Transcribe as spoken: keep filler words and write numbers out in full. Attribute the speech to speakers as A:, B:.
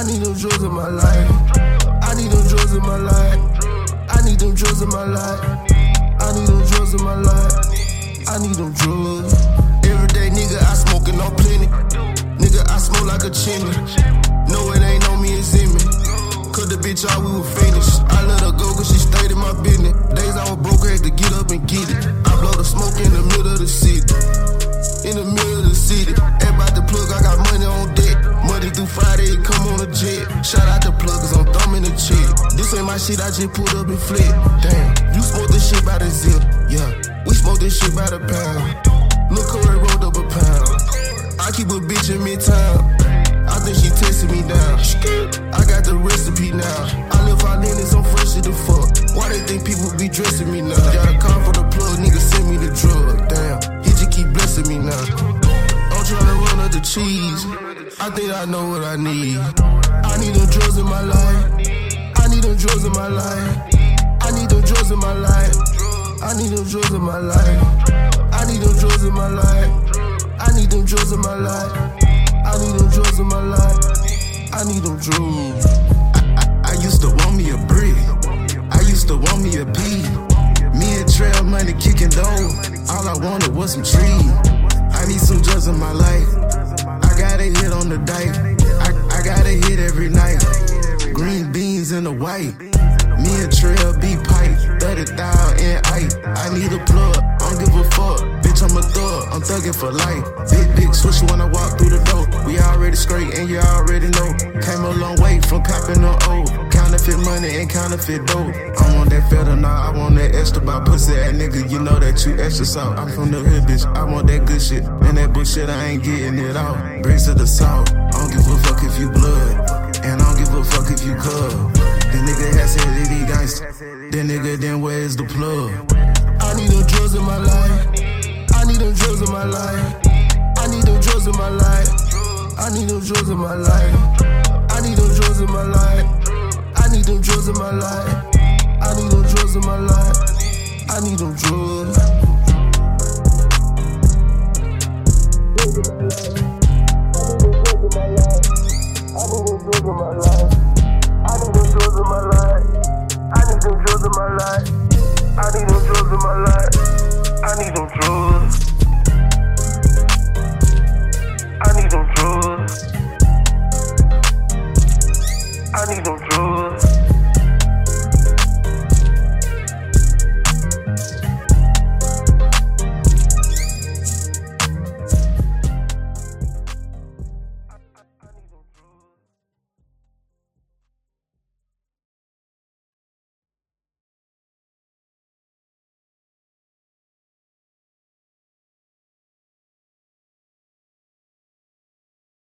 A: need them drugs in my life. I need them drugs in my life. I need them drugs in my life. I need them drugs in my life. I need them drugs. Every day, nigga, I smoking on plenty. Nigga, I smoke like a chimney. No, it ain't on me, it's in me. Cut the bitch out, we were finished. I let her go cause she stayed in my business. Days I was broke, I had to get up and get it. I blow the smoke in the middle of the city. In the middle of the city. Everybody the plug, I got money on deck. Monday through Friday, it come on a jet. Shout out the plug cause I'm thumbing the chick. This ain't my shit, I just pulled up and flip. Damn, you smoke this shit by the zip. Yeah, we smoke this shit by the pound. Look, Corey rolled up a pound. I keep a bitch in midtown. I think she testing me down. I got the recipe now. I live out in it, I'm fresh as the fuck. Why they think people be dressing me now? Got a call for the plug, nigga send me the drug. Damn, he just keep blessing me now. I'm tryna run up the cheese. I think I know what I need. I need them drugs in my life. I need them drugs in my life. I need them drugs in my life. I need them drugs in my life. I need them drugs in my life. I need them drugs in my life. I need them drugs in my life. I need them drugs.
B: I, I, I used to want me a brick. I used to want me a P. Me and Trail money kicking dough. All I wanted was some trees. I need some drugs in my life. I got a hit on the dike. I, I got a hit every night. Green beans in the white. Me and Trail be pipe. thirty thousand and eight. I need a plug. I don't give a fuck. Bitch, I'm a thug. I'm thugging for life. Big, big switch when I walk through the door. We already straight and you already know. Came a long way from copping on old. Counterfeit money and counterfeit dope. I want that federal, nah, I want that extra by pussy ass nigga. You know that you extra salt. I'm from the hood, bitch. I want that good shit. And that bullshit, I ain't getting it out. Bricks of the salt. I don't give a fuck if you blood. And I don't give a fuck if you cub. The nigga has said that he gangsta. That nigga, then where's the plug?
A: I need them drugs in my life. I need them drugs in my life. I need them drugs in my life. I need them drugs in my life. I need them drugs in my life. I need them drugs in my life. I need them drugs in my life. I need them drugs. I need them drugs in my life. I need them drugs in my life. I need them drugs in my life. I need them drugs. I need them drugs. I need them drugs.